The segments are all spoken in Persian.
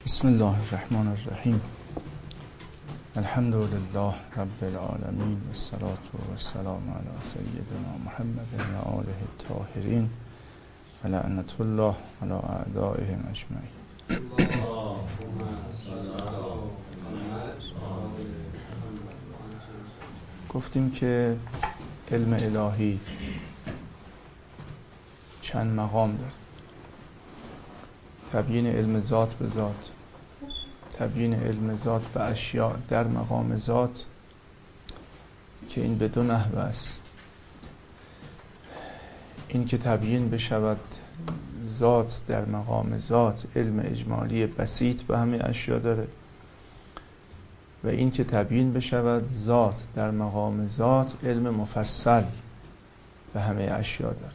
بسم الله الرحمن الرحیم. الحمد لله رب العالمین والصلاة والسلام علی سیدنا محمد و آله الطاهرین و لعنت الله علی اعدائهم اجمعین. گفتیم که علم الهی چند مقام داره: تبیین علم ذات به ذات، تبیین علم ذات به اشیاء در مقام ذات که این به دو نحو است. این که تبیین بشود ذات در مقام ذات، علم اجمالی بسیط به همه اشیاء داره، و این که تبیین بشود ذات در مقام ذات، علم مفصل به همه اشیاء داره.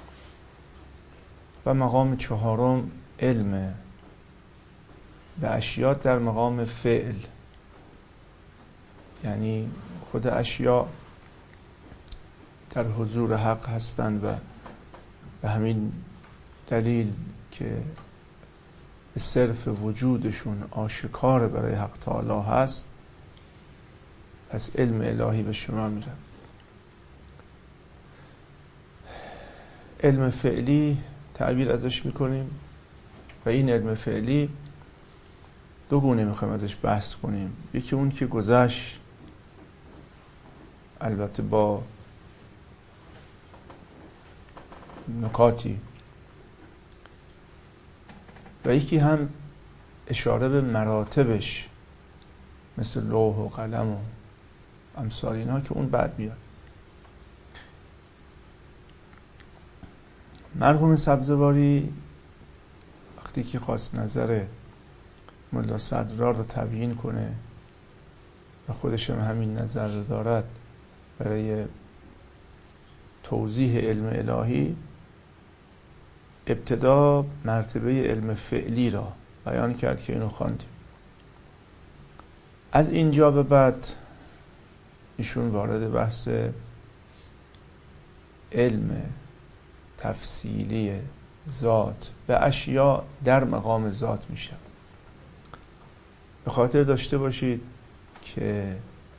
و مقام چهارم علم به اشیاء در مقام فعل، یعنی خود اشیاء در حضور حق هستند و به همین دلیل که به صرف وجودشون آشکار برای حق تعالی هست، پس علم الهی به شما میره. علم فعلی تعبیر ازش میکنیم و این علم فعلی دو گونه میخوایم ازش بحث کنیم. یکی اون که گذشت، البته با نکاتی، و یکی هم اشاره به مراتبش مثل لوح و قلم و امثال اینها که اون بعد بیاد. مرحوم سبزواری وقتی که خواست نظر ملا صدرا رو تبیین کنه و خودش هم همین نظر رو دارد برای توضیح علم الهی، ابتدا مرتبه علم فعلی را بیان کرد که اینو خواندیم. از اینجا به بعد ایشون وارد بحث علم تفصیلی ذات به اشیاء در مقام ذات میشه. به خاطر داشته باشید که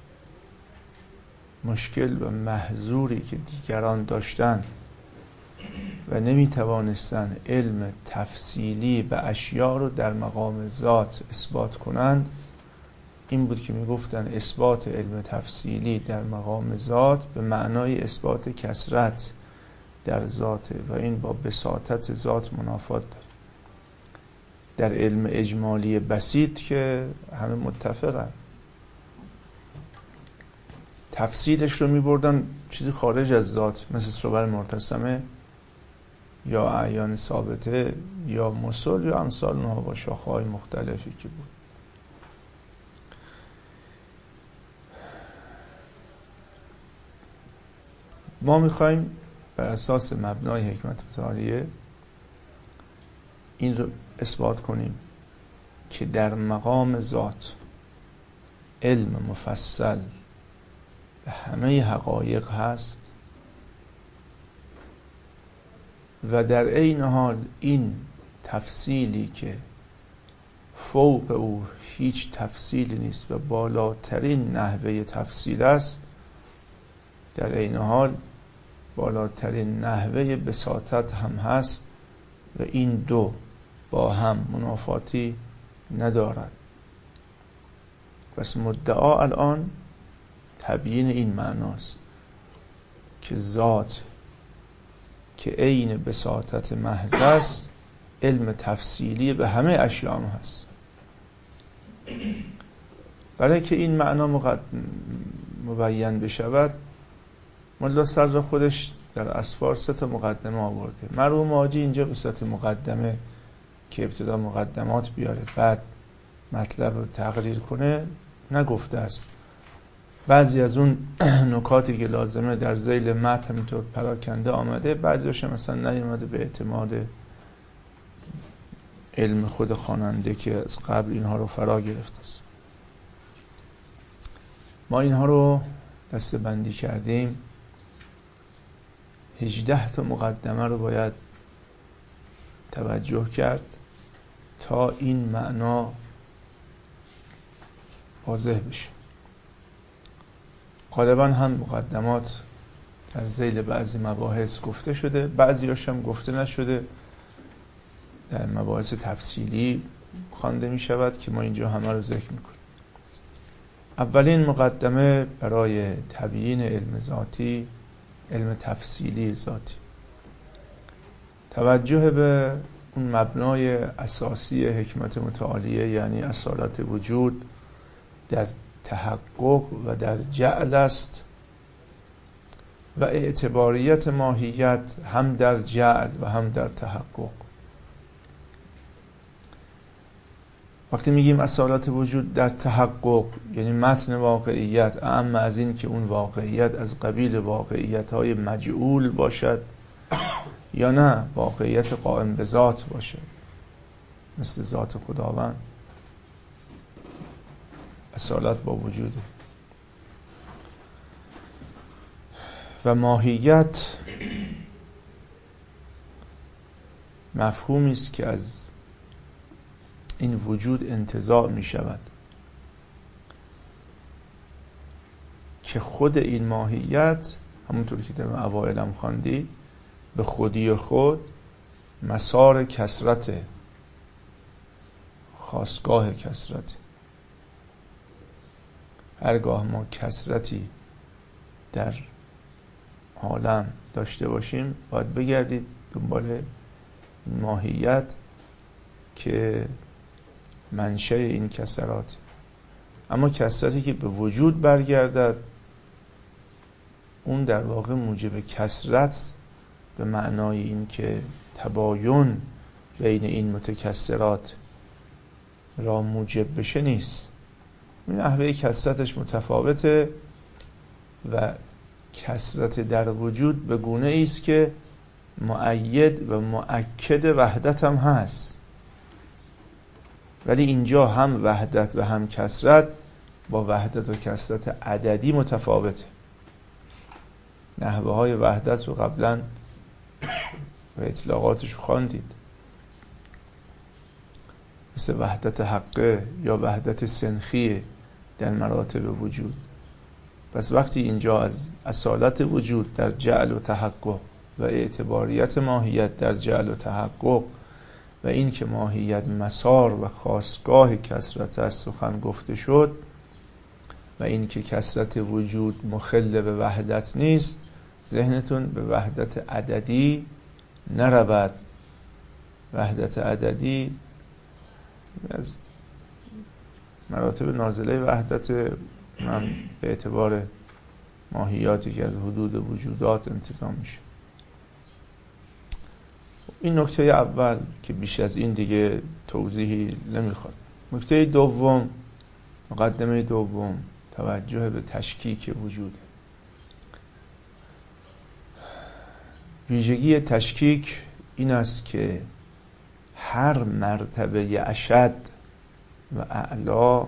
مشکل و محذوری که دیگران داشتن و نمیتوانستن علم تفصیلی به اشیاء رو در مقام ذات اثبات کنند، این بود که میگفتن اثبات علم تفصیلی در مقام ذات به معنای اثبات کثرت در ذاته و این با بساطت ذات منافات داره. در علم اجمالی بسیط که همه متفقن، تفصیلش رو میبردن چیزی خارج از ذات، مثل صور مرتسمه یا اعیان ثابته یا مسل یا امثال اونها با شاخه‌های مختلفی که بود. ما میخوایم بر اساس مبنای حکمت متعالیه این رو اثبات کنیم که در مقام ذات علم مفصل به همه حقایق هست و در عین حال این تفصیلی که فوق او هیچ تفصیلی نیست و بالاترین نحوه تفصیل است، در عین حال بالاترین نحوه بساطت هم هست و این دو با هم منافاتی ندارد. پس مدعا الان تبیین این معناست که ذات که عین بساطت محض است، علم تفصیلی به همه اشیاء هم هست. برای که این معنا مبین بشود، ملا صدر خودش در اسفار 3 مقدمه آورده. مرحوم حاجی اینجا به صورت مقدمه که ابتدا مقدمات بیاره بعد مطلب رو تقریر کنه نگفته است. بعضی از اون نکاتی که لازمه در ذیل متن همینطور پراکنده آمده، بعضیش مثلا نیامده به اعتماد علم خود خواننده که از قبل اینها رو فرا گرفته است. ما اینها رو دسته بندی کردیم. 18 تا مقدمه رو باید توجه کرد تا این معنا واضح بشه. غالبا هم مقدمات در ذیل بعضی مباحث گفته شده، بعضیاش هم گفته نشده، در مباحث تفصیلی خوانده می شود که ما اینجا همه رو ذکر می کنیم. اولین مقدمه برای تبیین علم ذاتی، علم تفصیلی ذاتی، توجه به اون مبنای اساسی حکمت متعالیه، یعنی اصالت وجود در تحقق و در جعل است و اعتباریت ماهیت هم در جعل و هم در تحقق. وقتی میگیم اصالت وجود در تحقق یعنی متن واقعیت، اما از این که اون واقعیت از قبیل واقعیت‌های مجعول باشد یا نه واقعیت قائم به ذات باشه مثل ذات خداوند. اصالت با وجوده و ماهیت مفهومی است که از این وجود انتزاع می شود که خود این ماهیت همونطور که در اوائل هم خواندی به خودی خود مسار کثرت، خاستگاه کثرت. هرگاه ما کثرتی در عالم داشته باشیم باید بگردید دنبال این ماهیت که منشأ این کثرات. اما کثرتی که به وجود برگردد اون در واقع موجب کثرت به معنای این که تباین بین این متکثرات را موجب بشه نیست. این نحوه کثرتش متفاوته و کثرت در وجود به گونه است که مؤید و مؤکد وحدت هم هست، ولی اینجا هم وحدت و هم کثرت با وحدت و کثرت عددی متفاوته. نحوه های وحدت رو قبلا و اطلاقاتش خواندید، مثل وحدت حقه یا وحدت سنخیه در مراتب وجود. پس وقتی اینجا از اصالت وجود در جعل و تحقق و اعتباریت ماهیت در جعل و تحقق و این که ماهیت مسار و خاستگاه کثرت است سخن گفته شد و این که کثرت وجود مخل به وحدت نیست، ذهنتون به وحدت عددی نرود. وحدت عددی از مراتب نازله وحدت، من به اعتبار ماهیاتی که از حدود وجودات انتظام میشه. این نکته اول که بیش از این دیگه توضیحی نمیخواد. نکته دوم، مقدمه دوم، توجه به تشکیک وجود. ویژگی تشکیک این است که هر مرتبه اشد و اعلا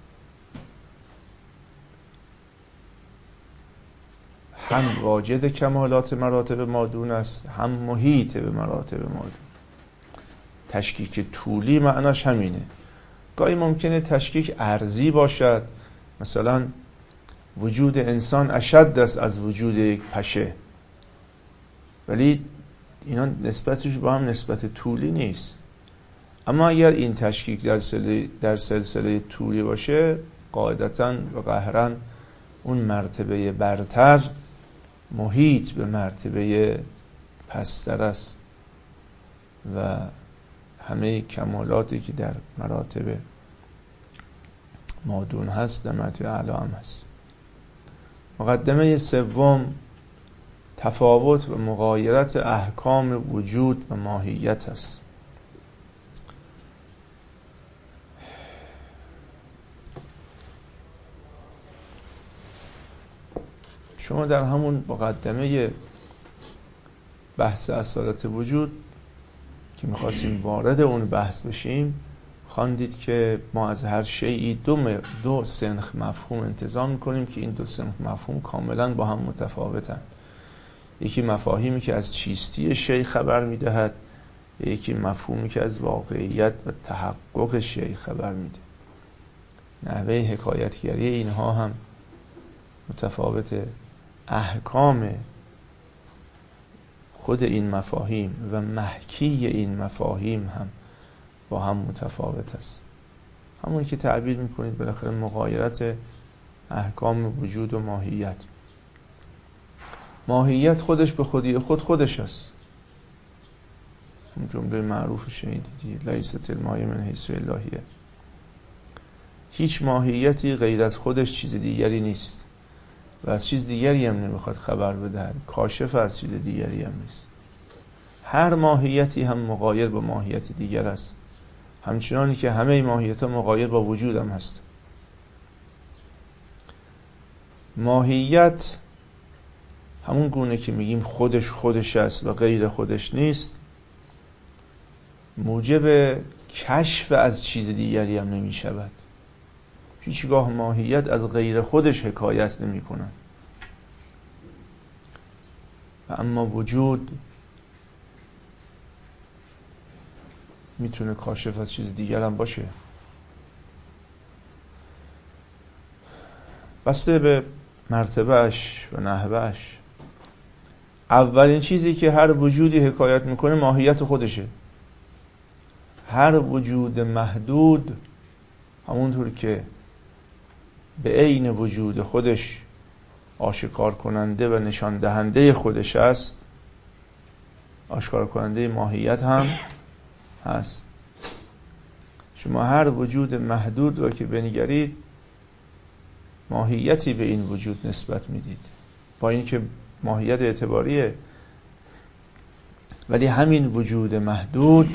هم واجد کمالات مراتب مادون است، هم محیط به مراتب مادون. تشکیک طولی معناش همینه. گاهی ممکنه تشکیک ارزی باشد، مثلا وجود انسان اشد است از وجود یک پشه، ولی اینا نسبتش با هم نسبت طولی نیست. اما اگر این تشکیک در سلسله طولی باشه، قاعدتاً و قهراً اون مرتبه برتر محیط به مرتبه پستر است و همه کمالاتی که در مراتب مادون هست در مرتبه اعلی هم هست. مقدمه سوم، تفاوت و مغایرت احکام وجود و ماهیت است. شما در همون مقدمه بحث اصالت وجود که می‌خواستیم وارد اون بحث بشیم خواندید که ما از هر شیئی دو سنخ مفهوم انتزاع می‌کنیم که این دو سنخ مفهوم کاملاً با هم متفاوتن. یکی مفاهیمی که از چیستی شیء خبر می‌دهد، یکی مفهومی که از واقعیت و تحقق شیء خبر میده. نحوه حکایتگری اینها هم متفاوته. احکام خود این مفاهیم و محکی این مفاهیم هم با هم متفاوت است. همون که تعبیر میکنید بالاخره مغایرت احکام وجود و ماهیت. ماهیت خودش به خودی خودش است. اون جمله معروف شنیدید لیست المایه من حیث الهیه. هیچ ماهیتی غیر از خودش چیز دیگری نیست و از چیز دیگری هم نمیخواد خبر بده. کاشف از چیز دیگری هم نیست. هر ماهیتی هم مغایر با ماهیت دیگر است، همچنانی که همه ماهیت ها مغایر با وجود هم هست. ماهیت همون گونه که میگیم خودش است و غیر خودش نیست، موجب کشف از چیز دیگری هم نمی شود. هیچگاه ماهیت از غیر خودش حکایت نمی کنه. و اما وجود میتونه کاشف از چیز دیگر هم باشه. بسته به مرتبهش و نحوهش. اولین چیزی که هر وجودی حکایت میکنه ماهیت خودشه. هر وجود محدود همونطور که به عین وجود خودش آشکار کننده و نشان دهنده خودش است، آشکار کننده ماهیت هم هست. شما هر وجود محدود را که بنگرید ماهیتی به این وجود نسبت میدید، با اینکه ماهیت اعتباریه، ولی همین وجود محدود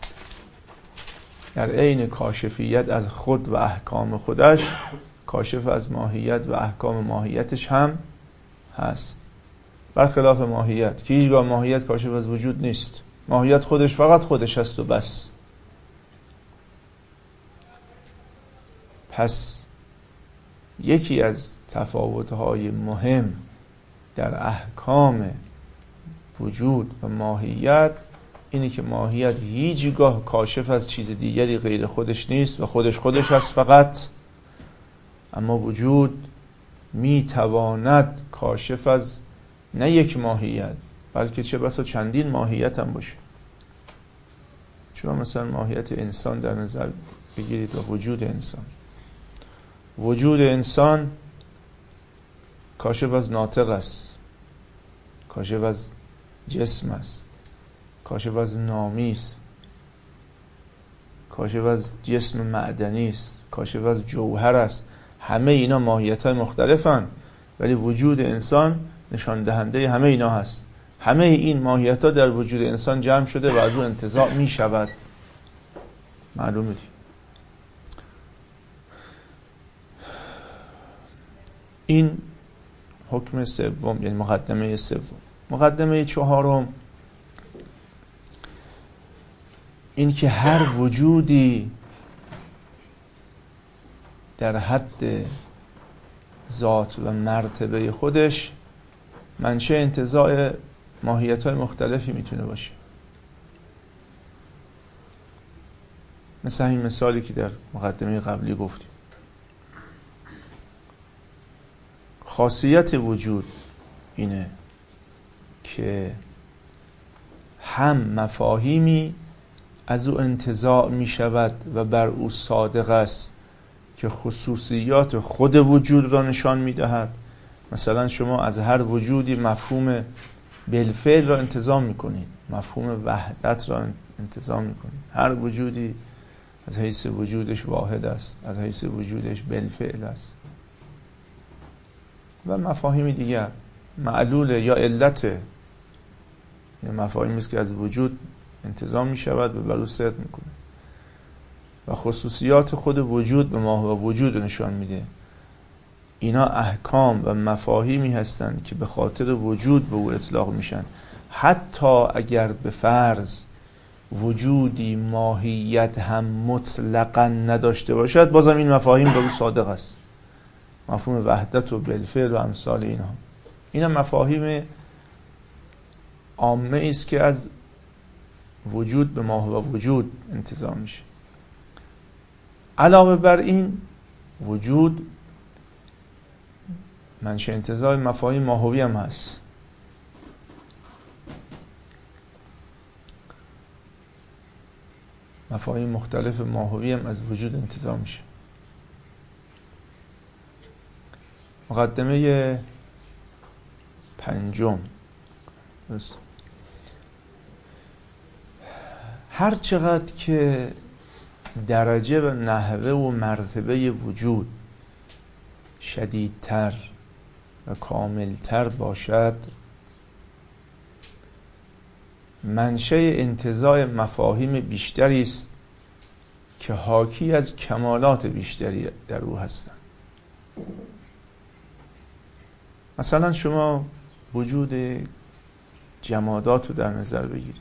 در عین کاشفیت از خود و احکام خودش کاشف از ماهیت و احکام ماهیتش هم هست. برخلاف ماهیت که هیچگاه ماهیت کاشف از وجود نیست. ماهیت خودش فقط خودش هست و بس. پس یکی از تفاوت‌های مهم در احکام وجود و ماهیت اینه که ماهیت هیچگاه کاشف از چیز دیگری غیر خودش نیست و خودش هست فقط. اما وجود میتواند کاشف از نه یک ماهیت بلکه چه بسا چندین ماهیت هم باشه. شما مثلا ماهیت انسان در نظر بگیرید و وجود انسان. وجود انسان کاشف از ناطق است، کاشف از جسم است، کاشف از نامی است، کاشف از جسم معدنی است، کاشف از جوهر است. همه اینا ماهیت‌های مختلفن، ولی وجود انسان نشان دهنده همه اینا هست. همه این ماهیت‌ها در وجود انسان جمع شده و از اون انتزاع می شود. معلومه. این حکم سوم، یعنی مقدمه سوم. مقدمه چهارم این که هر وجودی در حد ذات و مرتبه خودش منشأ انتزاع ماهیت‌های مختلفی میتونه باشه. مثل این مثالی که در مقدمه قبلی گفتیم. خاصیت وجود اینه که هم مفاهیمی از او انتزاع می شود و بر او صادق است که خصوصیات خود وجود را نشان می دهد. مثلا شما از هر وجودی مفهوم بالفعل را انتزاع می کنید، مفهوم وحدت را انتزاع می کنید. هر وجودی از حیث وجودش واحد است، از حیث وجودش بالفعل است. و مفاهیم دیگر معلول یا علت، این مفاهیمی است که از وجود انتزاع می شود و بر او صدق می کنه و خصوصیات خود وجود به ما و وجود نشان میده. اینا احکام و مفاهیمی هستند که به خاطر وجود به او اطلاق میشن. حتی اگر به فرض وجودی ماهیت هم مطلقاً نداشته باشد، بازم این مفاهیم به او صادق است. مفهوم وحدت و بالفعل و امثال اینها، اینا مفاهیم عامه است که از وجود به ما و وجود انتزاع میشه. علاوه بر این وجود منشأ انتزاع مفاهیم ماهوی هم هست. مفاهیم مختلف ماهوی هم از وجود انتزاع میشه. مقدمه پنجم، هر چقدر که درجه و نحوه و مرتبه وجود شدیدتر و کاملتر باشد، منشأ انتزاع مفاهیم بیشتری است که حاکی از کمالات بیشتری در او هستند. مثلا شما وجود جمادات رو در نظر بگیرید.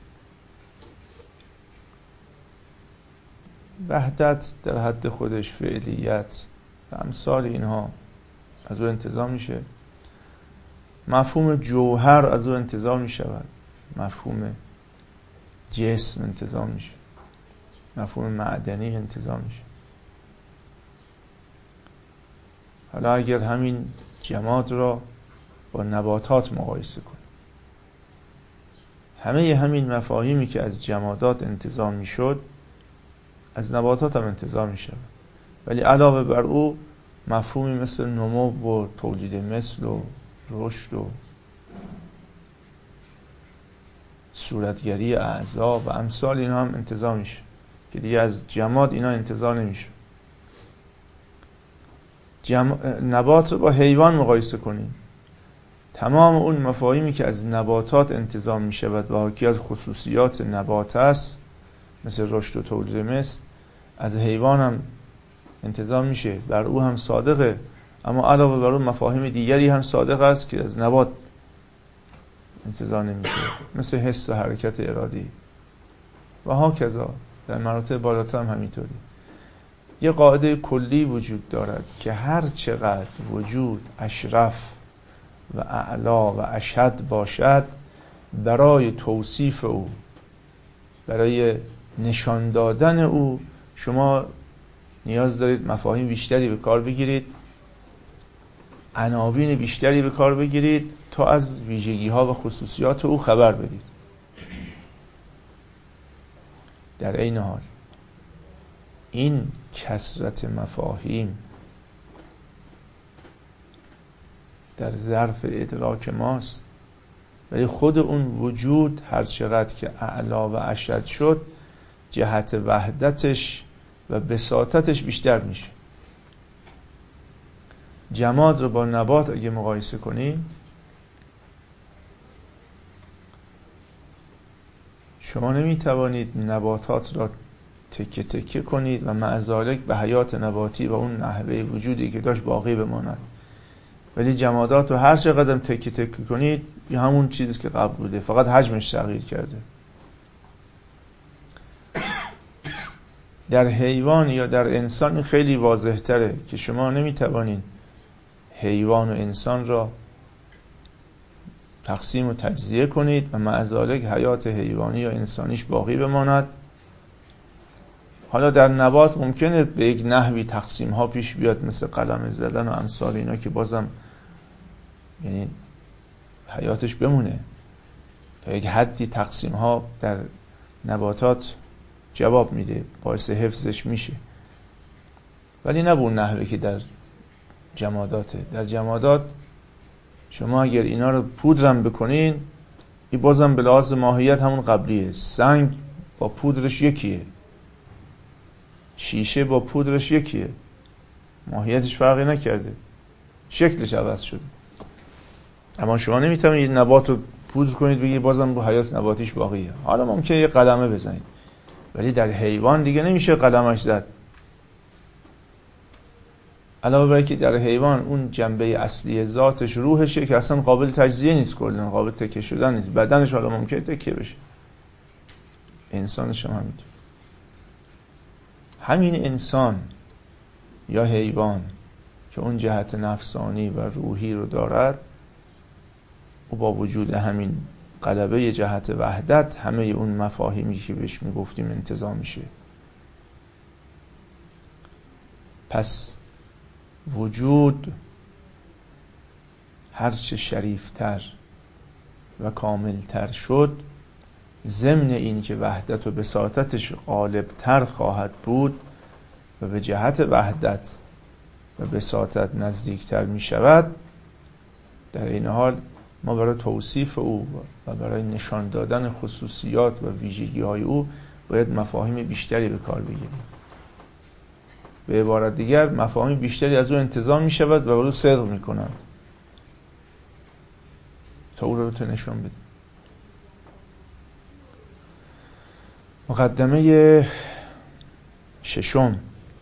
وحدت در حد خودش، فعلیت و امثال اینها از او انتزاع میشه. مفهوم جوهر از او انتزاع میشود. مفهوم جسم انتزاع میشه. مفهوم معدنی انتزاع میشه. حالا اگر همین جماد را با نباتات مقایسه کنیم، همین مفاهیمی که از جمادات انتزاع میشد از نباتات هم انتزاع میشه، ولی علاوه بر او مفهومی مثل نمو و تولید مثل و رشد و صورتگری اعضا و امثال اینا هم انتزاع میشه که دیگه از جماد اینا انتزاع نمیشه. نبات رو با حیوان مقایسه کنیم، تمام اون مفاهیمی که از نباتات انتزاع میشه و حاکی از خصوصیات نبات است مثل رشد و تولید مثل، از حیوان هم انتزاع میشه، بر او هم صادقه، اما علاوه بر اون مفاهیم دیگری هم صادق است که از نبات انتزاع نمیشه، مثل حس و حرکت ارادی و هاکذا در مراتب بالاتر هم همینطوری. یه قاعده کلی وجود دارد که هر چقدر وجود اشرف و اعلا و اشهد باشد، برای توصیف او، برای نشان دادن او شما نیاز دارید مفاهیم بیشتری به کار بگیرید، عناوین بیشتری به کار بگیرید تا از ویژگی ها و خصوصیات او خبر بدید. در عین حال این کثرت مفاهیم در ظرف ادراک ماست، ولی خود اون وجود هر چقدر که اعلا و اشد شد جهت وحدتش و بساطتش بیشتر میشه. جماد رو با نبات اگه مقایسه کنیم، شما نمیتوانید نباتات را تکه تکه کنید و مع ذالک به حیات نباتی و اون نحوه وجودی که داشت باقی بماند، ولی جمادات رو هر چقدر تکه تکه کنید همون چیزی که قبل بوده، فقط حجمش تغییر کرده. در حیوان یا در انسان خیلی واضح تره که شما نمیتوانید حیوان و انسان را تقسیم و تجزیه کنید و مع ذالک حیات حیوانی یا انسانیش باقی بماند. حالا در نبات ممکنه به یک نحوی تقسیم ها پیش بیاد مثل قلم زدن و امثال اینا که بازم یعنی حیاتش بمونه، تا یک حدی تقسیم ها در نباتات جواب میده، باعث حفظش میشه، ولی نه به اون نحوی که در جماداته. در جمادات شما اگر اینا رو پودرم بکنین، این بازم به لحاظ ماهیت همون قبلیه. سنگ با پودرش یکیه، شیشه با پودرش یکیه، ماهیتش فرقی نکرده، شکلش عوض شده. اما شما نمیتونید نبات رو پودر کنید بگید بازم رو حیات نباتیش باقیه. حالا ممکنه یه قلمه بزنید، ولی در حیوان دیگه نمیشه قلمش زد. علاوه بر که در حیوان اون جنبه اصلی ذاتش روحشه که اصلا قابل تجزیه نیست، کلا قابل تکه شدن نیست. بدنش حالا ممکنه تکه بشه، انسانش هم همینطور. همین انسان یا حیوان که اون جهت نفسانی و روحی رو دارد، او با وجود همین غلبه جهت وحدت همه اون مفاهیمی که بهش میگفتیم انتزاع میشه. پس وجود هرچه شریفتر و کاملتر شد، ضمن این که وحدت و بساطتش غالبتر خواهد بود و به جهت وحدت و بساطت نزدیکتر می شود، در این حال ما برای توصیف او و برای نشان دادن خصوصیات و ویژگی های او باید مفاهیم بیشتری به کار بگیریم. به عبارت دیگر مفاهیم بیشتری از او انتزاع می شود و بر او صدق می کنند تا او رو نشان بده. مقدمه ششم: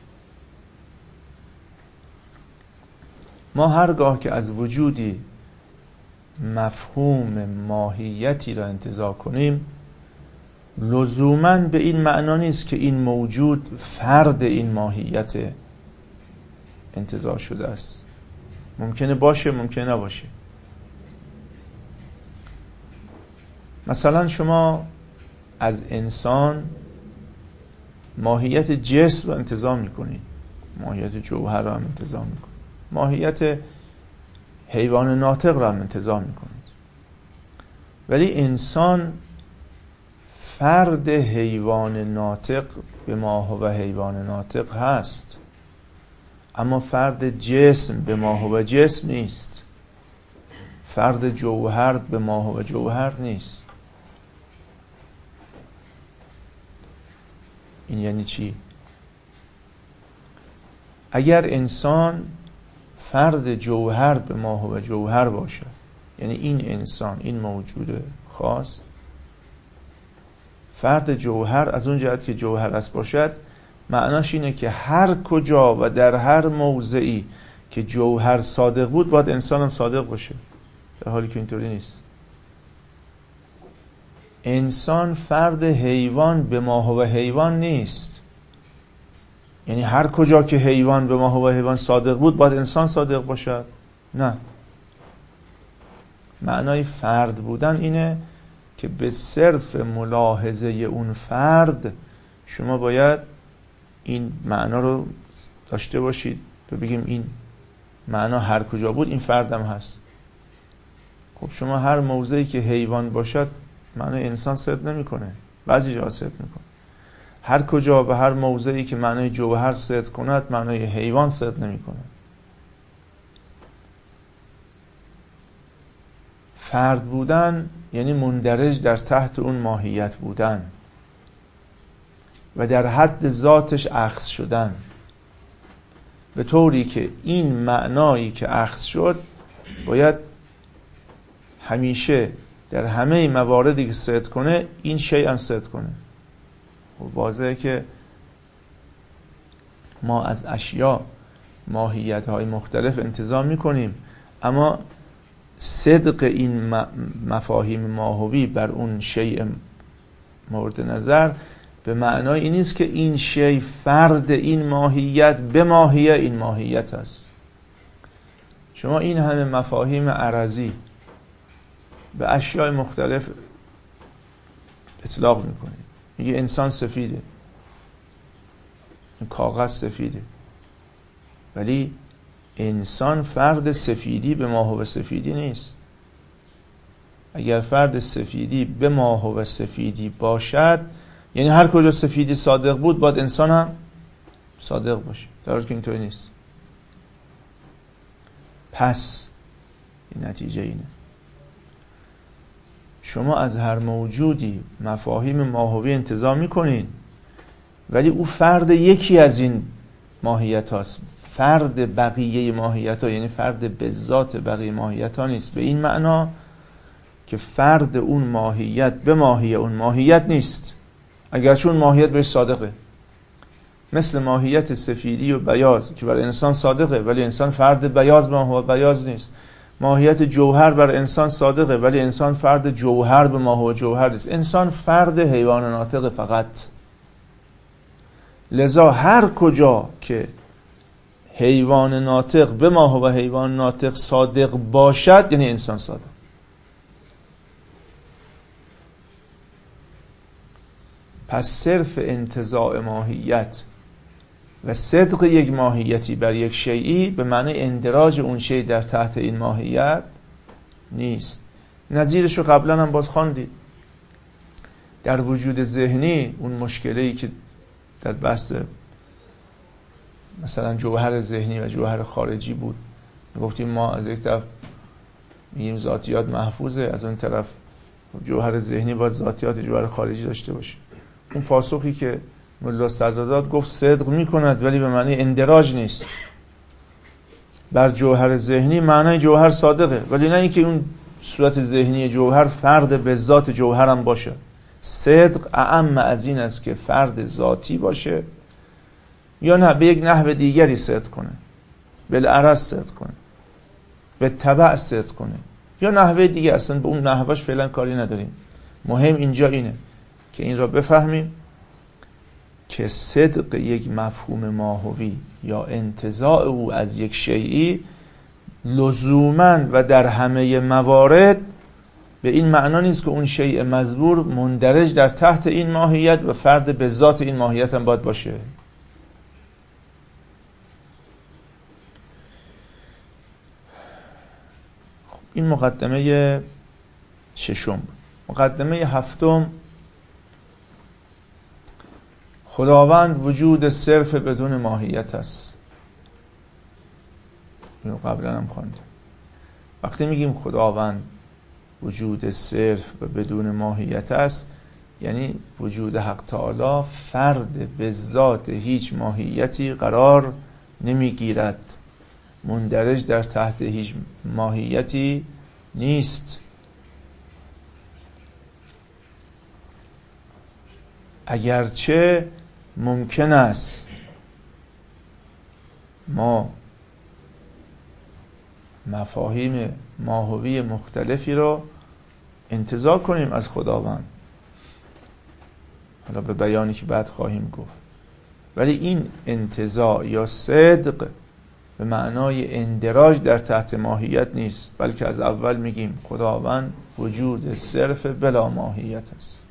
ما هرگاه که از وجودی مفهوم ماهیتی را انتزاع کنیم، لزوماً به این معنا نیست که این موجود فرد این ماهیت انتزاع شده است. ممکنه باشه، ممکنه نباشه. مثلا شما از انسان ماهیت جسم رو انتزاع میکنید، ماهیت جوهر رو هم انتزاع میکنید، ماهیت حیوان ناطق رو هم انتزاع میکنید، ولی انسان فرد حیوان ناطق به ما هو حیوان ناطق هست، اما فرد جسم به ما هو جسم نیست، فرد جوهر به ما هو جوهر نیست. این یعنی چی؟ اگر انسان فرد جوهر به ما هو جوهر باشه، یعنی این انسان، این موجود خاص فرد جوهر از اون جهت که جوهر است باشد، معناش اینه که هر کجا و در هر موضعی که جوهر صادق بود باید انسان هم صادق باشه، در حالی که اینطوری نیست. انسان فرد حیوان به ما هو حیوان نیست، یعنی هر کجا که حیوان به ما هو حیوان صادق بود باید انسان صادق باشد. نه، معنای فرد بودن اینه که به صرف ملاحظه اون فرد شما باید این معنا رو داشته باشید و بگیم این معنا هر کجا بود این فردم هست. خب شما هر موضعی که حیوان باشد معنای انسان صدق نمیکنه، بعضی جا صدق میکنه. هر کجا و هر موضعی که معنای جوهر صدق کند معنای حیوان صدق نمیکنه. فرد بودن یعنی مندرج در تحت اون ماهیت بودن و در حد ذاتش اخذ شدن، به طوری که این معنایی که اخذ شد باید همیشه در همه مواردی که صدق کنه این شیء هم صدق کنه. واضحه که ما از اشیا ماهیت‌های مختلف انتزاع می‌کنیم، اما صدق این مفاهیم ماهوی بر اون شیء مورد نظر به معنای این نیست که این شیء فرد این ماهیت به ماهیه این ماهیت است. شما این همه مفاهیم عرضی به اشیاء مختلف اطلاق میکنید. میگه انسان سفیده، این کاغذ سفیده، ولی انسان فرد سفیدی به ما هو سفیدی نیست. اگر فرد سفیدی به ما هو سفیدی باشد، یعنی هر کجا سفیدی صادق بود باید انسان هم صادق باشه، در حالی که اینطوری نیست. پس این نتیجه اینه، شما از هر موجودی مفاهیم ماهوی انتزاع میکنین، ولی او فرد یکی از این ماهیت هاست، فرد بقیه ماهیت ها، یعنی فرد به ذات بقیه ماهیت ها نیست. به این معنا که فرد اون ماهیت به ماهیه اون ماهیت نیست، اگرچه اون ماهیت بهش صادقه. مثل ماهیت سفیدی و بیاض که برای انسان صادقه، ولی انسان فرد بیاض به ما بیاض نیست. ماهیت جوهر برای انسان صادقه، ولی انسان فرد جوهر به ما هو جوهر نیست. انسان فرد حیوان ناطق فقط. لذا هر کجا که حیوان ناطق به ما هو حیوان ناطق صادق باشد، یعنی انسان صادق. پس صرف انتزاع ماهیت و صدق یک ماهیتی بر یک شیئی به معنی اندراج اون شیء در تحت این ماهیت نیست. نظیرش رو قبلا هم باز خواندید. در وجود ذهنی اون مشکلی که در بحث مثلا جوهر ذهنی و جوهر خارجی بود، گفتیم ما از یک طرف میگیم ذاتیات محفوظه، از اون طرف جوهر ذهنی باید ذاتیات جوهر خارجی داشته باشه. اون پاسخی که ملا صدر داد گفت صدق میکند ولی به معنی اندراج نیست. بر جوهر ذهنی معنای جوهر صادقه، ولی نه اینکه اون صورت ذهنی جوهر فرد به ذات جوهر هم باشه. صدق اعم از این است که فرد ذاتی باشه یا نه به یک نحو دیگری صدق کنه، بالعرض صدق کنه، به تبع صدق کنه یا نحوه دیگه، اصلا به اون نحوش فعلا کاری نداریم. مهم اینجا اینه که این را بفهمیم که صدق یک مفهوم ماهوی یا انتزاع او از یک شیئی لزوماً و در همه موارد به این معنا نیست که اون شیء مزبور مندرج در تحت این ماهیت و فرد به ذات این ماهیت هم باید باشه. این مقدمه ششم. مقدمه هفتم، خداوند وجود صرف بدون ماهیت است. اینو قبلا هم خواندیم. وقتی میگیم خداوند وجود صرف و بدون ماهیت است، یعنی وجود حق تعالی فرد به ذات هیچ ماهیتی قرار نمیگیرد، مندرج در تحت هیچ ماهیتی نیست. اگرچه ممکن است ما مفاهیم ماهوی مختلفی رو انتزاع کنیم از خداوند، حالا به بیانی که بعد خواهیم گفت، ولی این انتزاع یا صدق به معنای اندراج در تحت ماهیت نیست، بلکه از اول میگیم خداوند وجود صرف بلا ماهیت است.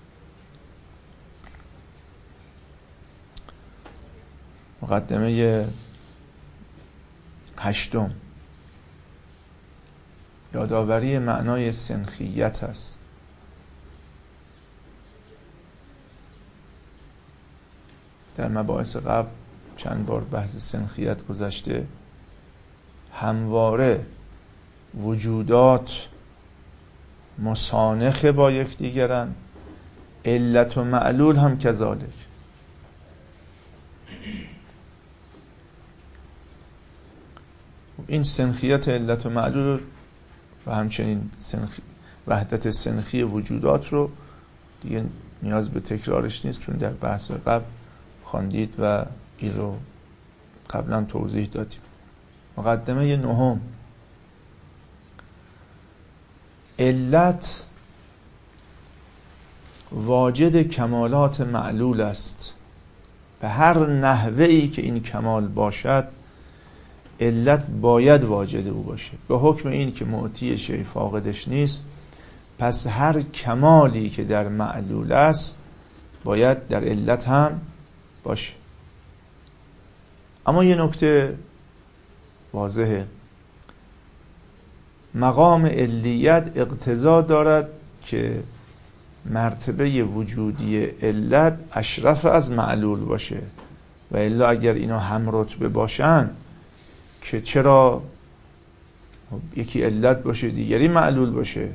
مقدمه هشتم، یادآوری معنای سنخیت است. در مباحث قبل چند بار بحث سنخیت گذشته. همواره وجودات مسانخ با یکدیگرند، علت و معلول هم کذالک. این سنخیت علت و معلول و همچنین وحدت سنخی وجودات رو دیگه نیاز به تکرارش نیست، چون در بحث قبل خواندید و این رو قبلا توضیح دادیم. مقدمه نهم، علت واجد کمالات معلول است. به هر نحوه‌ای که این کمال باشد علت باید واجد او باشه. به حکم این که معطی شیء فاقدش نیست، پس هر کمالی که در معلول است باید در علت هم باشه. اما یه نکته واضحه، مقام علیت اقتضا دارد که مرتبه وجودی علت اشرف از معلول باشه، و الا اگر اینا هم رتبه باشن که چرا یکی علت باشه دیگری معلول باشه؟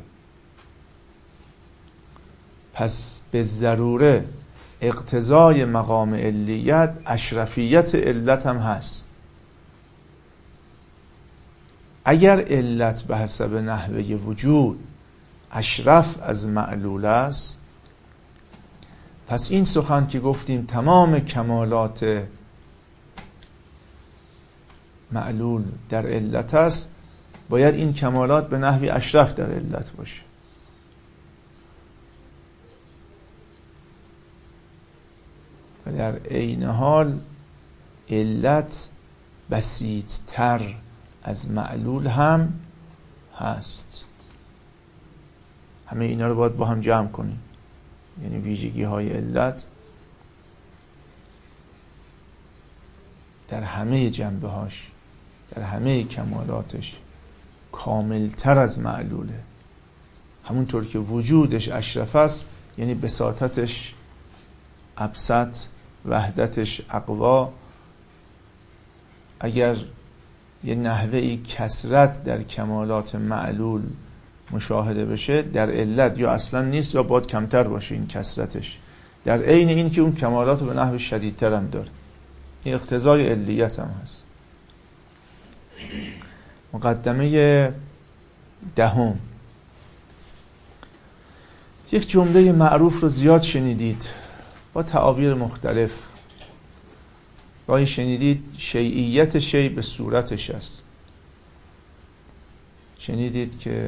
پس به ضروره اقتضای مقام علیت اشرفیت علت هم هست. اگر علت به حسب نحوه وجود اشرف از معلول است، پس این سخن که گفتیم تمام کمالات معلول در علت است، باید این کمالات به نحوی اشرف در علت باشه. و در عین حال علت بسیط‌تر از معلول هم هست. همه اینا رو باید با هم جمع کنیم. یعنی ویژگی های علت در همه جنبه‌هاش، در همه کمالاتش کاملتر از معلوله. همونطور که وجودش اشرف است، یعنی بساطتش ابسط، وحدتش اقوا. اگر یه نحوهی کثرت در کمالات معلول مشاهده بشه، در علت یا اصلا نیست یا باید کمتر باشه این کثرتش، در عین این که اون کمالات رو به نحو شدیدتر هم داره. این اقتضای علیت هم هست. مقدمه دهم. یک جمله معروف رو زیاد شنیدید با تعابیر مختلف. گاهی شنیدید شیعیت شیء به صورتش است. شنیدید که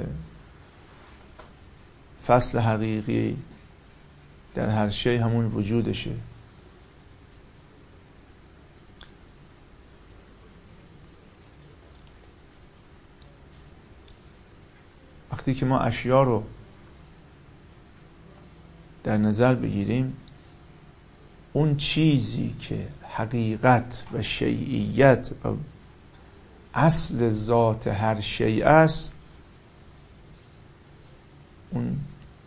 فصل حقیقی در هر شیء همون وجودشه. وقتی که ما اشیا رو در نظر بگیریم، اون چیزی که حقیقت و شیعیت و اصل ذات هر شیء است، اون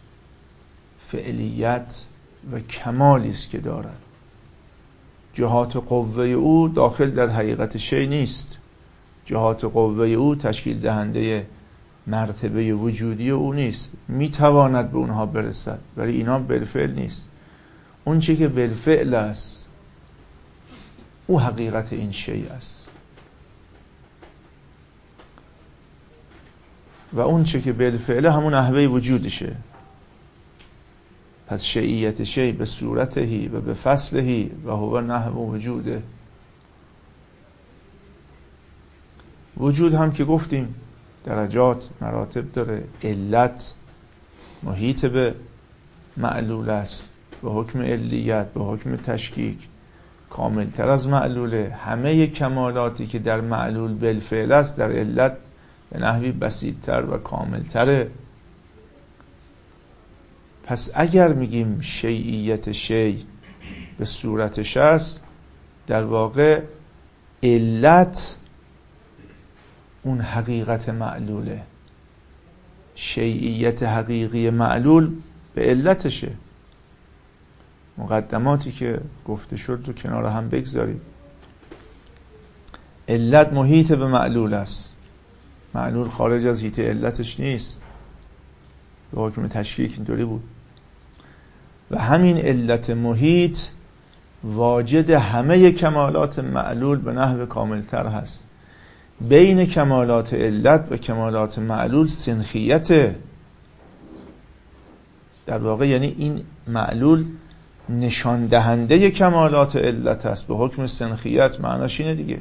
فعلیت و کمالی است که دارد. جهات قوه او داخل در حقیقت شیء نیست. جهات قوه او تشکیل دهنده مرتبه وجودی او نیست. میتواند به اونها برسد ولی اینا بالفعل نیست. اون چی که بالفعل است او حقیقت این شیء است و اون چی که بالفعل همون نحوه وجودشه. پس شیعیت شیء به صورتهی و به فصلهی و هو نحو وجوده. وجود هم که گفتیم درجات، مراتب داره. علت محیط به معلول است، به حکم علیت، به حکم تشکیک کاملتر از معلوله. همه کمالاتی که در معلول بالفعل است در علت به نحوی بسیطتر و کاملتره. پس اگر میگیم شیعیت شیء به صورتش است، در واقع علت اون حقیقت معلوله. شیعیت حقیقی معلول به علتشه. مقدماتی که گفته شد رو کنار هم بگذارید. علت محیط به معلول است. معلول خارج از حیطه علتش نیست. به حکم تشکیک اینطوری بود. و همین علت محیط واجد همه کمالات معلول به نحو کاملتر هست. بین کمالات علت و کمالات معلول سنخیت، در واقع یعنی این معلول نشان دهنده کمالات علت است به حکم سنخیت. معناش اینه دیگه.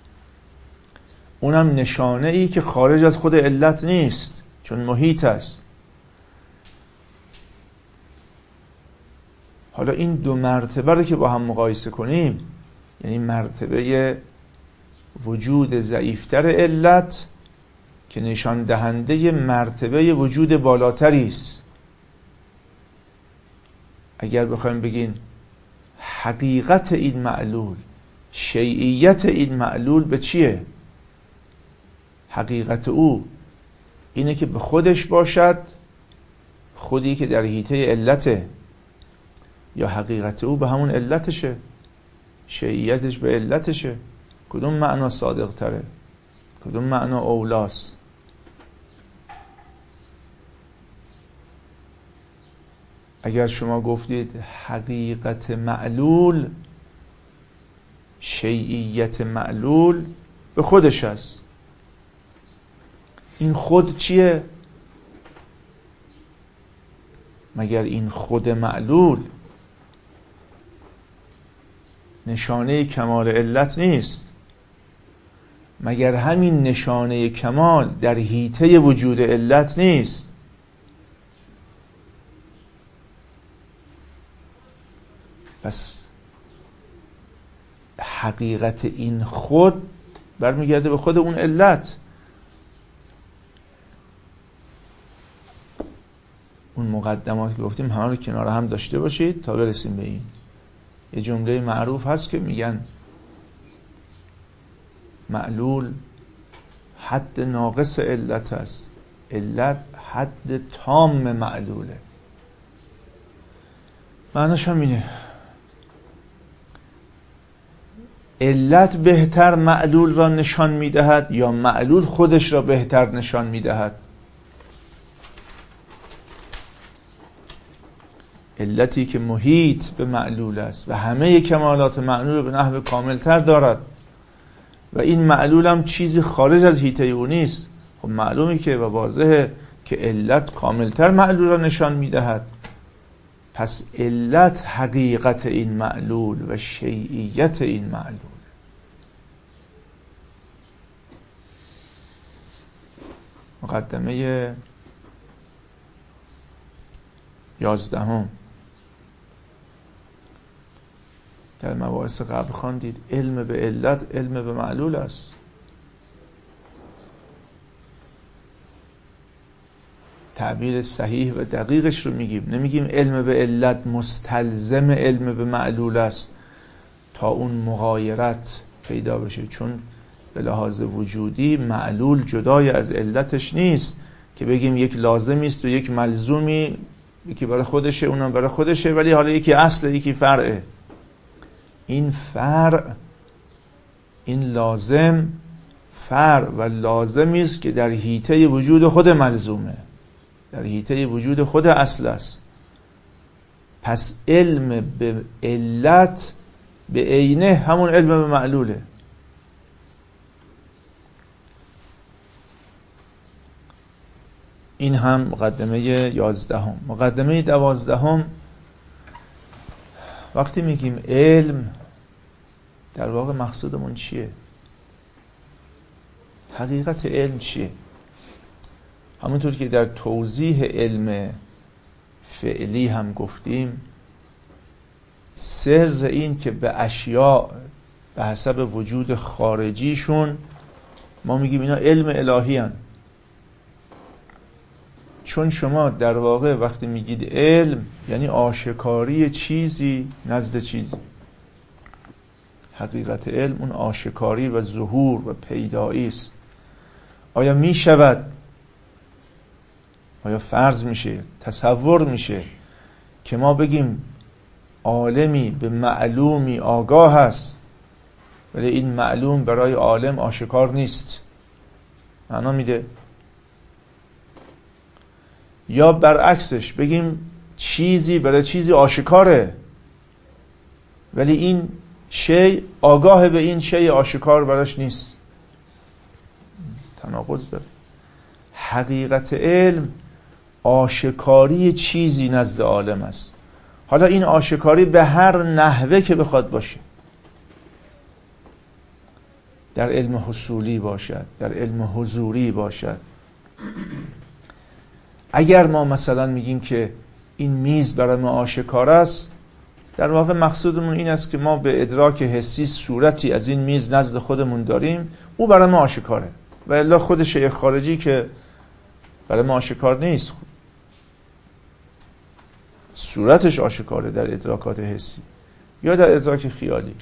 اونم نشانه ای که خارج از خود علت نیست، چون محیط است. حالا این دو مرتبه رو که با هم مقایسه کنیم، یعنی مرتبه وجود ضعیفتر علت که نشان دهنده مرتبه وجود بالاتری است. اگر بخوایم بگین حقیقت این معلول، شیعیت این معلول به چیه؟ حقیقت او اینه که به خودش باشد، خودی که در حیطه علته، یا حقیقت او به همون علتشه، شیعیتش به علتشه. کدوم معنا صادق تره؟ کدوم معنا اولاست؟ اگر شما گفتید حقیقت معلول، شیعیت معلول به خودش است، این خود چیه؟ مگر این خود معلول نشانه کمال علت نیست؟ مگر همین نشانه کمال در حیطه وجود علت نیست؟ پس حقیقت این خود برمیگرده به خود اون علت. اون مقدماتی که گفتیم همه رو کنار هم داشته باشید تا برسیم به این. یه جمله معروف هست که میگن معلول حد ناقص علت است، علت حد تام معلوله. معناش هم اینه علت بهتر معلول را نشان میدهد یا معلول خودش را بهتر نشان میدهد؟ علتی که محیط به معلول است و همه کمالات معلول به نحو کاملتر دارد و این معلول هم چیزی خارج از حیطه او نیست. خب معلومی که و واضحه که علت کاملتر معلول را نشان میدهد. پس علت حقیقت این معلول و شیعیت این معلول. مقدمه 11 در مباحث قبل خواندید علم به علت علم به معلول است. تعبیر صحیح و دقیقش رو میگیم، نمیگیم علم به علت مستلزم علم به معلول است تا اون مغایرت پیدا بشه، چون به لحاظ وجودی معلول جدای از علتش نیست که بگیم یک لازمی است و یک ملزومی، یکی برای خودشه اونم برای خودشه، ولی حالا یکی اصله یکی فرعه. این فرع، این لازم فرع و لازمی است که در حیطه وجود خود ملزومه، در حیطه وجود خود اصل است. پس علم به علت به عینه همون علم به معلوله. این هم مقدمه 11. مقدمه 12 وقتی میگیم علم در واقع مقصودمون چیه؟ حقیقت علم چیه؟ همونطور که در توضیح علم فعلی هم گفتیم، سر این که به اشیاء به حسب وجود خارجیشون ما میگیم اینا علم الهی هن. چون شما در واقع وقتی میگید علم یعنی آشکاری چیزی نزد چیزی. حقیقت علم اون آشکاری و ظهور و پیدایی است. آیا میشود، آیا فرض میشه، تصور میشه که ما بگیم عالمی به معلومی آگاه است ولی این معلوم برای عالم آشکار نیست؟ معنا میده؟ یا برعکسش بگیم چیزی برای چیزی آشکاره ولی این شی آگاه به این شی آشکار براش نیست؟ تناقض داره. حقیقت علم آشکاری چیزی نزد عالم است. حالا این آشکاری به هر نحوه که بخواد باشه، در علم حصولی باشد، در علم حضوری باشد. اگر ما مثلا میگیم که این میز برای ما آشکار است، در واقع مقصودمون این است که ما به ادراک حسی صورتی از این میز نزد خودمون داریم، او برای ما آشکاره، و الا خود شیء خارجی که برای ما آشکار نیست، صورتش آشکاره در ادراکات حسی یا در ادراک خیالی.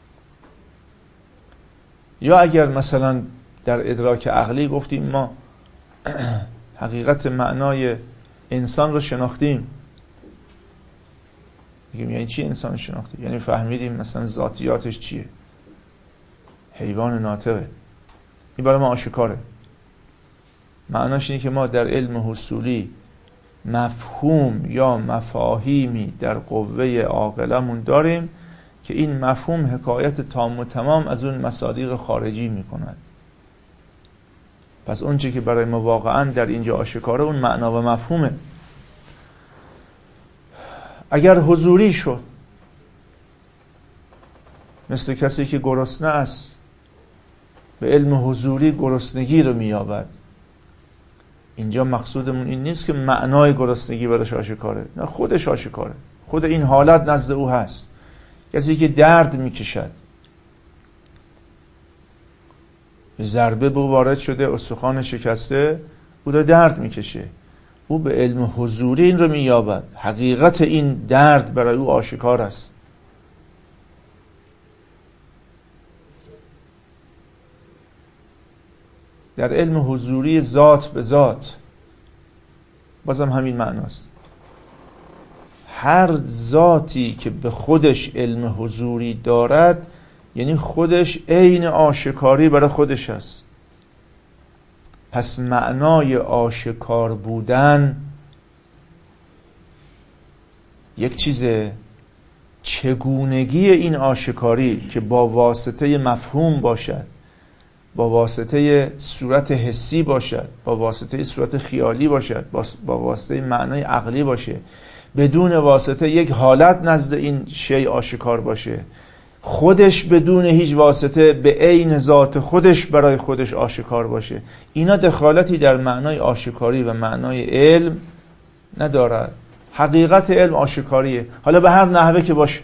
یا اگر مثلا در ادراک عقلی گفتیم ما حقیقت معنای انسان رو شناختیم، میگیم یعنی چی انسان شناختیم؟ یعنی فهمیدیم مثلا ذاتیاتش چیه، حیوان ناطقه، این برای ما آشکاره. معناش اینه که ما در علم حصولی مفهوم یا مفاهیمی در قوه عاقلمون داریم که این مفهوم حکایت تام و تمام از اون مصادیق خارجی میکند. پس اون چی که برای ما واقعا در اینجا آشکاره اون معنا و مفهومه. اگر حضوری شد، مثل کسی که گرسنه است به علم حضوری گرسنگی رو مییابد، اینجا مقصودمون این نیست که معنای گرسنگی براش آشکاره، نه، خودش آشکاره، خود این حالت نزد او هست. کسی که درد میکشد، ضربه به وارد شده، استخوان شکسته، او داره درد میکشه، او به علم حضوری این رو مییابد، حقیقت این درد برای او آشکار است. در علم حضوری ذات به ذات بازم همین معناست. هر ذاتی که به خودش علم حضوری دارد یعنی خودش عین آشکاری برای خودش است. پس معنای آشکار بودن یک چیزه، چگونگی این آشکاری که با واسطه مفهوم باشد، با واسطه صورت حسی باشد، با واسطه صورت خیالی باشد، با واسطه معنای عقلی باشه، بدون واسطه یک حالت نزد این شی آشکار باشه، خودش بدون هیچ واسطه به عین ذات خودش برای خودش آشکار باشه، اینا دخالتی در معنای آشکاری و معنای علم ندارد. حقیقت علم آشکاریه، حالا به هر نحوه که باشه.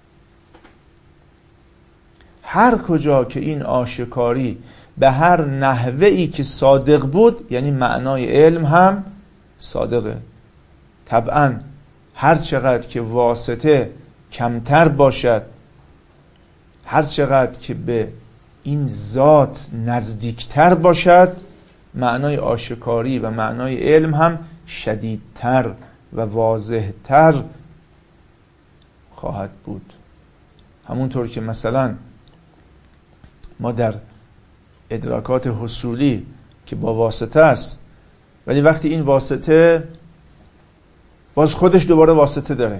هر کجا که این آشکاری به هر نحوه‌ای که صادق بود یعنی معنای علم هم صادقه. طبعا هر چقدر که واسطه کمتر باشد، هر چقدر که به این ذات نزدیکتر باشد، معنای آشکاری و معنای علم هم شدیدتر و واضحتر خواهد بود. همونطور که مثلا ما در ادراکات حصولی که با واسطه است، ولی وقتی این واسطه باز خودش دوباره واسطه داره.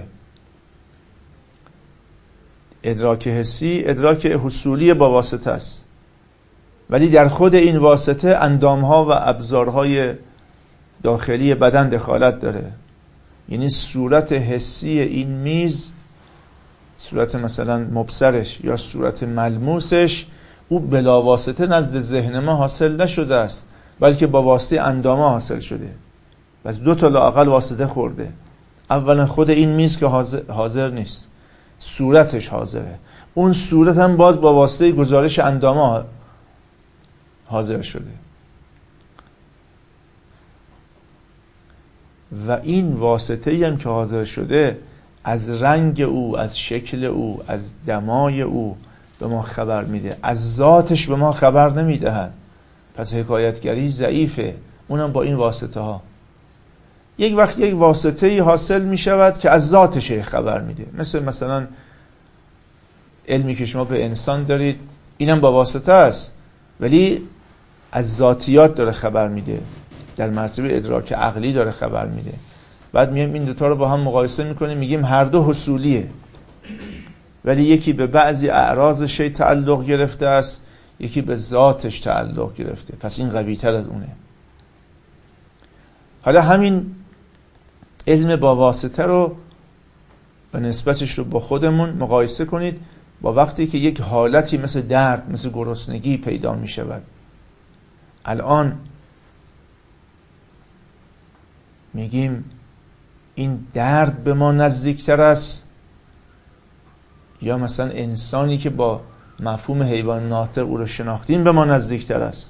ادراک حسی ادراک حصولی با واسطه است، ولی در خود این واسطه اندامها و ابزارهای داخلی بدن دخالت داره. یعنی صورت حسی این میز، صورت مثلا مبصرش یا صورت ملموسش، او بلا واسطه نزد ذهن ما حاصل نشده است، بلکه با واسطه اندامها حاصل شده. بس دو تا لااقل واسطه خورده. اولا خود این میز که حاضر نیست، صورتش حاضره. اون صورت هم باز با واسطه گزارش اندامها حاضر شده. و این واسطه‌ای هم که حاضر شده از رنگ او، از شکل او، از دمای او به ما خبر میده، از ذاتش به ما خبر نمیدهد. پس حکایتگری ضعیفه، اونم با این واسطه ها. یک وقت یک واسطه‌ای حاصل میشود که از ذاتش خبر میده، مثلا علمی که شما به انسان دارید اینم با واسطه است، ولی از ذاتیات داره خبر میده، در مرتبه ادراک عقلی داره خبر میده. بعد میایم این دوتا رو با هم مقایسه میکنیم، میگیم هر دو حصولیه، ولی یکی به بعضی اعراض شی تعلق گرفته است، یکی به ذاتش تعلق گرفته، پس این قوی تر از اونه. حالا همین علم با واسطه رو و نسبتش رو با خودمون مقایسه کنید با وقتی که یک حالتی مثل درد، مثل گرسنگی پیدا می شود. الان میگیم این درد به ما نزدیکتر است، یا مثلا انسانی که با مفهوم حیوان ناطق او رو شناختیم به ما نزدیکتر است؟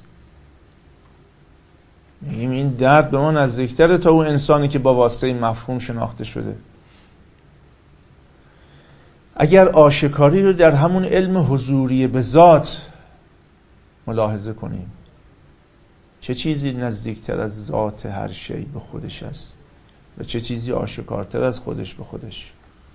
میگیم این درد به ما نزدیکتره تا اون انسانی که با واسطه مفهوم شناخته شده. اگر آشکاری رو در همون علم حضوری به ذات ملاحظه کنیم، چه چیزی نزدیکتر از ذات هر شی به خودش است و چه چیزی آشکارتر از خودش به خودش؟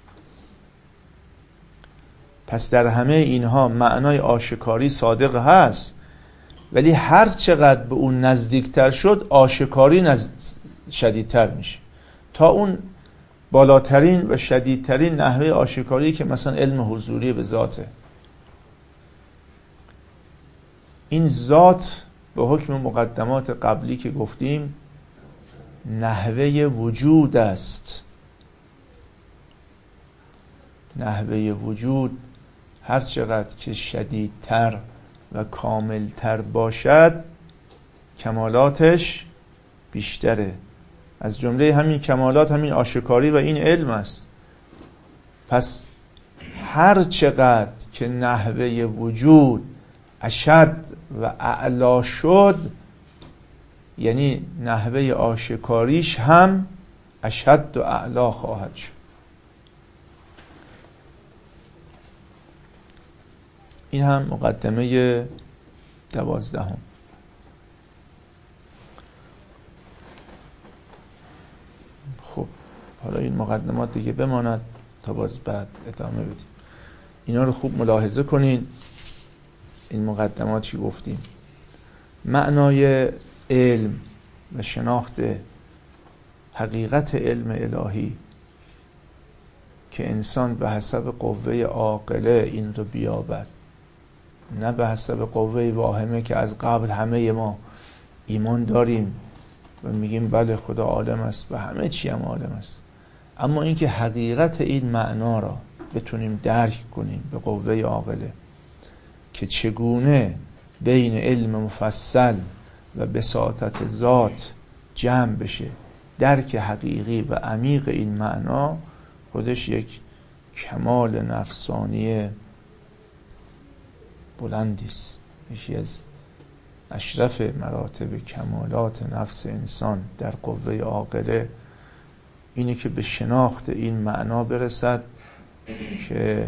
پس در همه اینها معنای آشکاری صادق هست، ولی هر چقدر به اون نزدیکتر شد آشکاری شدیدتر میشه، تا اون بالاترین و شدیدترین نحوه آشکاری که مثلا علم حضوری به ذاته. این ذات به حکم مقدمات قبلی که گفتیم نحوه وجود است. نحوه وجود هر چقدر که شدیدتر و کاملتر باشد کمالاتش بیشتره. از جمله همین کمالات همین آشکاری و این علم است. پس هر چقدر که نحوه وجود اشد و اعلا شد، یعنی نحوه آشکاریش هم اشد و اعلا خواهد شد. این هم مقدمه 12. حالا این مقدمات دیگه بماند تا باز بعد ادامه بدیم. اینا رو خوب ملاحظه کنین. این مقدماتی گفتیم معنای علم و شناخت حقیقت علم الهی که انسان به حسب قوه عاقله این رو بیابد، نه به حسب قوه واهمه که از قبل همه ما ایمان داریم و میگیم بله خدا عالم است و همه چی هم عالم است، اما اینکه حقیقت این معنا را بتونیم درک کنیم به قوه عاقله که چگونه بین علم مفصل و بساطت ذات جمع بشه، درک حقیقی و عمیق این معنا خودش یک کمال نفسانی بلندی است. یکی از اشرف مراتب کمالات نفس انسان در قوه عاقله اینه که به شناخت این معنا برسد که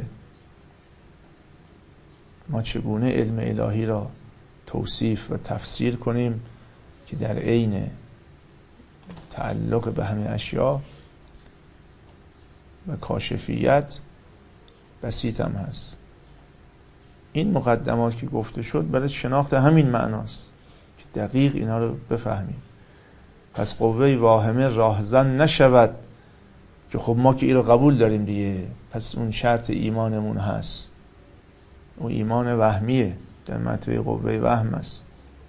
ما چگونه علم الهی را توصیف و تفسیر کنیم که در عین تعلق به همه اشیا و کاشفیت بسیط هم هست. این مقدمات که گفته شد برای شناخت همین معناست که دقیق اینا رو بفهمیم. پس قوه واهمه راهزن نشود که خب ما که این رو قبول داریم دیگه، پس اون شرط ایمانمون هست. اون ایمان وهمیه، در مرتبه قوه وهم است.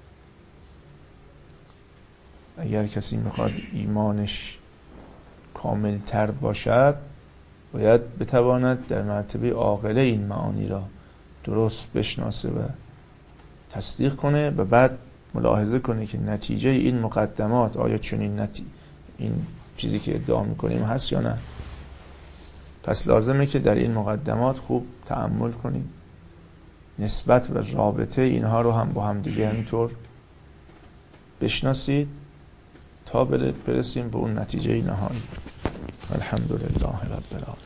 اگر کسی میخواد ایمانش کامل تر باشد باید بتواند در مرتبه عاقله این معانی را درست بشناسه و تصدیق کنه و بعد ملاحظه کنه که نتیجه این مقدمات آیا چنین این چیزی که ادعا میکنیم هست یا نه. پس لازمه که در این مقدمات خوب تأمل کنیم، نسبت و رابطه اینها رو هم با هم دیگه همینطور بشناسید تا برسیم به اون نتیجه نهایی. الحمدلله رب العالمین.